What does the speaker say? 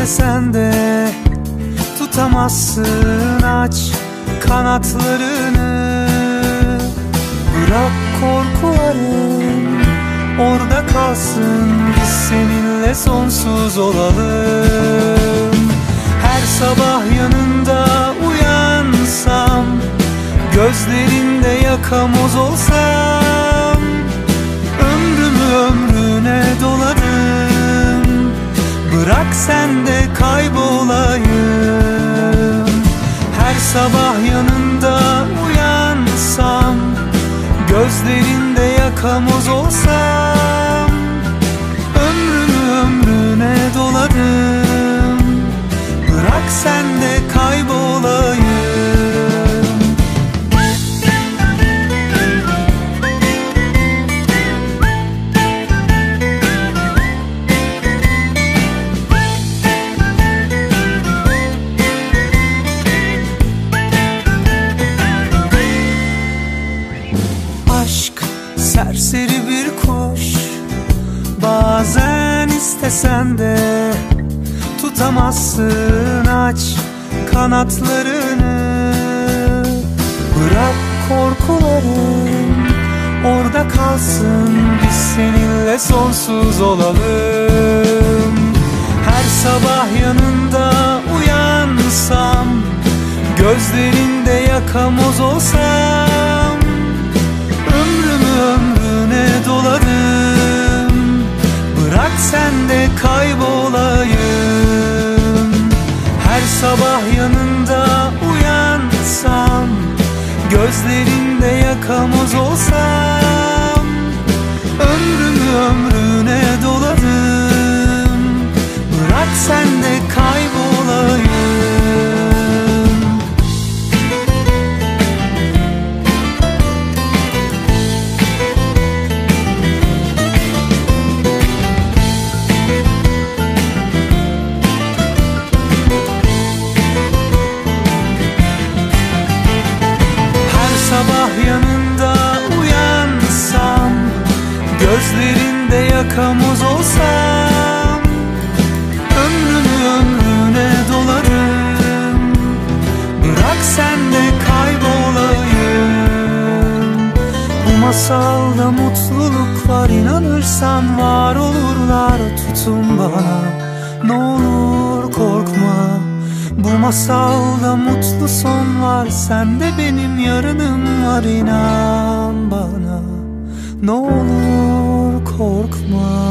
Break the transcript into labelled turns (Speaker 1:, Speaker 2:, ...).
Speaker 1: istesen de tutamazsın, aç kanatlarını. Bırak korkuların orada kalsın, biz seninle sonsuz olalım. Her sabah yanında uyansam, gözlerinde yakamoz olsam, ömrümü ömrüne doladım. Bırak sen de kaybolayım. Her sabah yanında uyansam, gözlerinde yakamoz olsam, ömrümü ömrüne doladım. Bırak sen de kaybolayım. Aşk serseri bir kuş, bazen istesen de tutamazsın, aç kanatlarını. Bırak korkuların orada kalsın, biz seninle sonsuz olalım. Her sabah yanında uyansam, gözlerinde yakamoz olsam, ömrümü ömrüne doladım. Bırak sen de kaybolayım. Her sabah yanında uyansam, gözlerinde yakamoz olsam, ömrümü ömrüne doladım. Bırak sen de kaybolayım. Sabah yanında uyansam, gözlerinde yakamoz olsam, ömrümü ömrüne dolarım. Bırak sen de kaybolayım. Bu masalda mutluluk var, inanırsan var olurlar. Tutun bana, ne olur korkma. Bu masalda mutlu son var, sen de benim yarınım var, inan bana. Ne olur korkma.